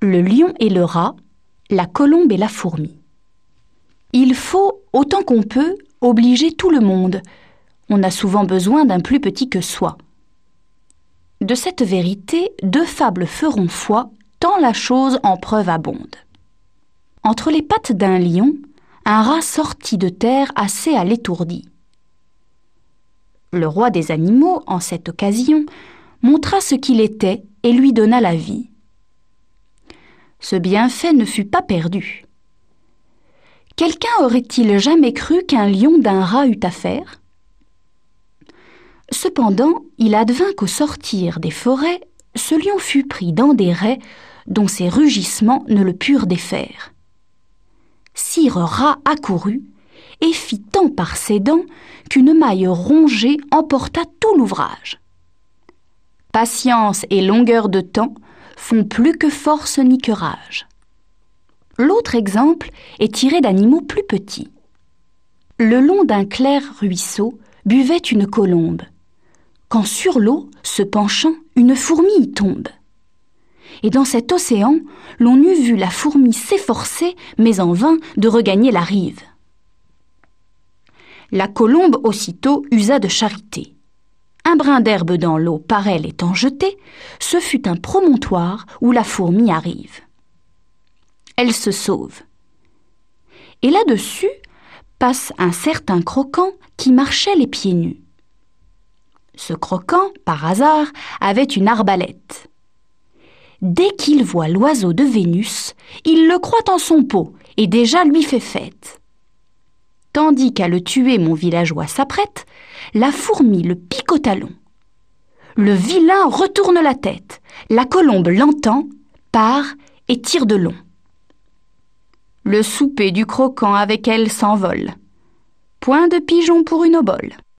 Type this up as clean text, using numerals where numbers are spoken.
le lion et le rat, la colombe et la fourmi. Il faut, autant qu'on peut, obliger tout le monde. On a souvent besoin d'un plus petit que soi. De cette vérité, 2 fables feront foi, tant la chose en preuve abonde. Entre les pattes d'un lion, un rat sortit de terre assez à l'étourdi. Le roi des animaux, en cette occasion, montra ce qu'il était et lui donna la vie. Ce bienfait ne fut pas perdu. Quelqu'un aurait-il jamais cru qu'un lion d'un rat eût affaire ? Cependant, il advint qu'au sortir des forêts, ce lion fut pris dans des rets dont ses rugissements ne le purent défaire. Sire Rat accourut et fit tant par ses dents qu'une maille rongée emporta tout l'ouvrage. Patience et longueur de temps font plus que force ni que rage. L'autre exemple est tiré d'animaux plus petits. Le long d'un clair ruisseau buvait une colombe, quand sur l'eau, se penchant, une fourmi y tombe. Et dans cet océan, l'on eût vu la fourmi s'efforcer, mais en vain, de regagner la rive. La colombe aussitôt usa de charité. Un brin d'herbe dans l'eau par elle étant jeté, ce fut un promontoire où la fourmi arrive. Elle se sauve. Et là-dessus passe un certain croquant qui marchait les pieds nus. Ce croquant, par hasard, avait une arbalète. Dès qu'il voit l'oiseau de Vénus, il le croit en son pot et déjà lui fait fête. Tandis qu'à le tuer mon villageois s'apprête, la fourmi le pique au talon. Le vilain retourne la tête, la colombe l'entend, part et tire de long. Le souper du croquant avec elle s'envole. Point de pigeon pour une obole.